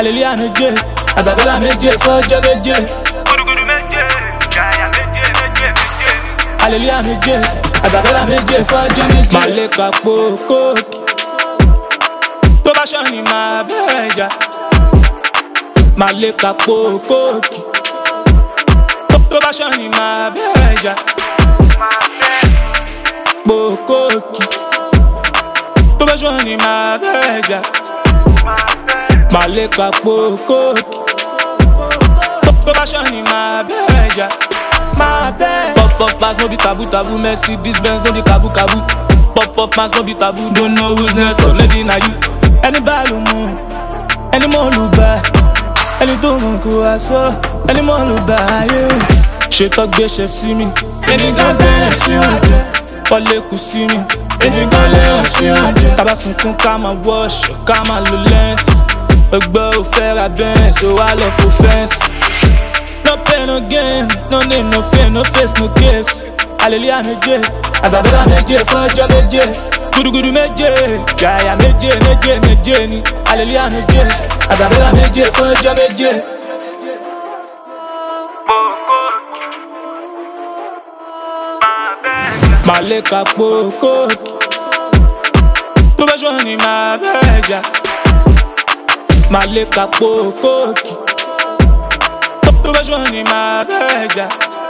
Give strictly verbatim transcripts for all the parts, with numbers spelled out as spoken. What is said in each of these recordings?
hallelujah méje, àgbàbọ́là méje fọ́jọ́ méje. Gudugudu méje, gàyà méje méje méje. Hallelujah méje, àgbàbọ́là méje fọ́jọ́ méje. Màlẹ́kà po kóòkì, tó bá ṣọ́ ni màá bẹ̀rẹ̀ jà. Màlẹ́kà po kóòkì, tó bá ṣọ́ ni màá bẹ̀rẹ̀ jà. Po kóòkì, tó bá ṣọ́ ni màá bẹ̀rẹ̀ jà. Màlẹ́kà po kóòkì, tó bá ṣọ́ ni màá bẹ̀rẹ̀ jà. Pop pop pass no be taboo taboo, Mercedes Benz no be kabu kabu. Pop pop pass no be taboo, don't know who's next, but maybe na you. Ẹni bá ló mú, ẹni mọ̀ ló bá, ẹni tó mọ̀ kó wá sọ, ẹni mọ̀ ló bá ayé o. Ṣètò gbéṣẹ́ sí mi, ẹni kan gbẹ́rẹ̀ sí ọjọ́. Wọlé kù sí mi, ẹni kan lẹ́yìn sí ọjọ́. Tábà sunkún ká máa wọ́ọ̀ṣọ̀, ká máa lo lẹ́ǹsì. Ẹgbẹ́ ò fẹ́ ra bẹ́ǹsì, ó wá lọ fò fẹ́ǹsì. No pain, no gain, no name, no fame, no face, no case. Hallelujah méje, àgbàbọ́là méje fọ́jọ́ méje. Gudugudu méje, gàyà méje méje méje ni. Hallelujah méje, àgbàbọ́là méje fọ́jọ́ méje. Màlẹ́kà po kóòkì, tó bá ṣọ́ ni màá bẹ̀rẹ̀ jà. Màlẹ́kà po kóòkì, tó bá ṣọ́ ni màá bẹ̀rẹ̀ jà.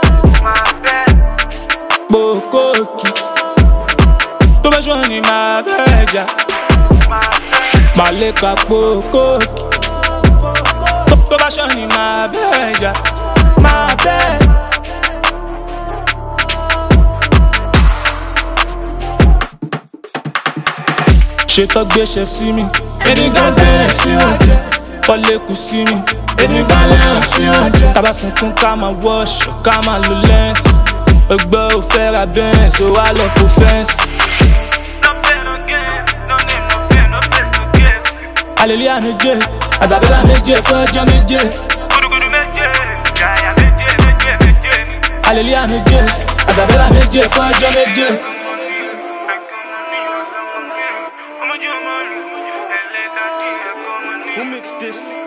Po kóòkì, tó bá ṣọ́ ni màá bẹ̀rẹ̀ jà. Màlẹ́kà po kóòkì, tó bá ṣọ́ ni màá bẹ̀rẹ̀ jà. Máa bẹ́ẹ̀. Ṣètò gbéṣẹ́ sí mi, ẹni kan gbẹ́rẹ̀ sí ọjọ́. Wọlé kù sí mi, ẹni kan lẹ́yìn sí ọjọ́. Tábà sunkún ká máa wọ́ọ̀ṣọ̀, ká máa lo lẹ́ǹsì. Ẹgbẹ́ ò fẹ́ ra bẹ́ǹsì, ó wá lọ fò fẹ́ǹsì. No pain, no gain, no name, no fame, no face, no case. Hallelujah méje, àgbàbọ́là méje fọ́jọ́ méje. Gudugudu méje, gàyà méje méje méje ni. Hallelujah méje, àgbàbọ́là méje fọ́jọ́ méje. Who mixed this?